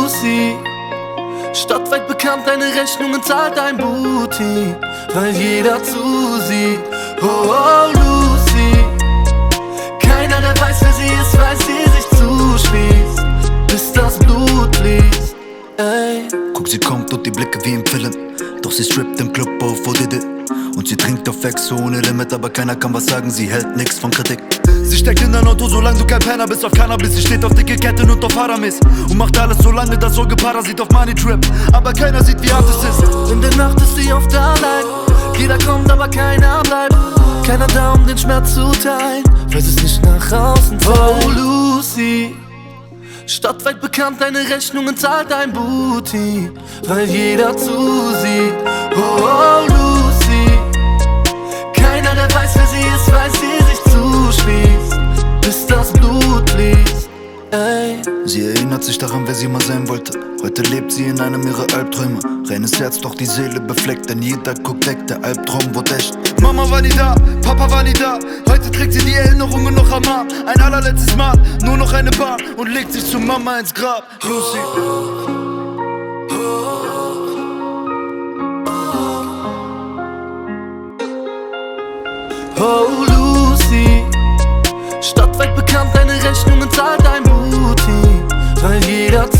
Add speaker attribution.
Speaker 1: Lucy, stadtweit bekannt, deine Rechnungen zahlt dein Booty, weil jeder zusieht. Oh, oh Lucy, keiner, der weiß, wer sie ist, weil sie sich zuschließt, bis das Blut fließt. Ey.
Speaker 2: Guck, sie kommt und die Blicke wie im Film, doch sie strippt im Club auf ODD. Und sie trinkt auf Ex ohne Limit, aber keiner kann was sagen, sie hält nix von Kritik. Sie steckt in dein Auto, solange du kein Penner bist, auf Cannabis. Sie steht auf dicke Ketten und auf Haramis und macht alles so lange, das Sorge-Parasit auf Money Trip. Aber keiner sieht, wie hart es ist.
Speaker 1: In der Nacht ist sie oft allein, jeder kommt, aber keiner bleibt. Keiner da, um den Schmerz zu teilen, weil sie es nicht nach außen zeigt. Oh Lucy, stadtweit bekannt, deine Rechnungen zahlt dein Booty, weil jeder zusieht. Oh, oh Lucy, keiner, der weiß, wer sie ist, weil sie sich zuschließt, bis das Blut fließt. Ey.
Speaker 2: Sie erinnert sich daran, wer sie mal sein wollte. Heute lebt sie in einem ihrer Albträume. Reines Herz, doch die Seele befleckt, denn jeder guckt weg, der Albtraum wird echt. Mama war nie da, Papa war nie da. Heute trägt sie die Erinnerungen noch am Arm. Ein allerletztes Mal, nur noch eine Bar und legt sich zu Mama ins Grab. Lucy.
Speaker 1: Oh Lucy, stadtweit bekannt, deine Rechnungen zahlt dein Booty, weil jeder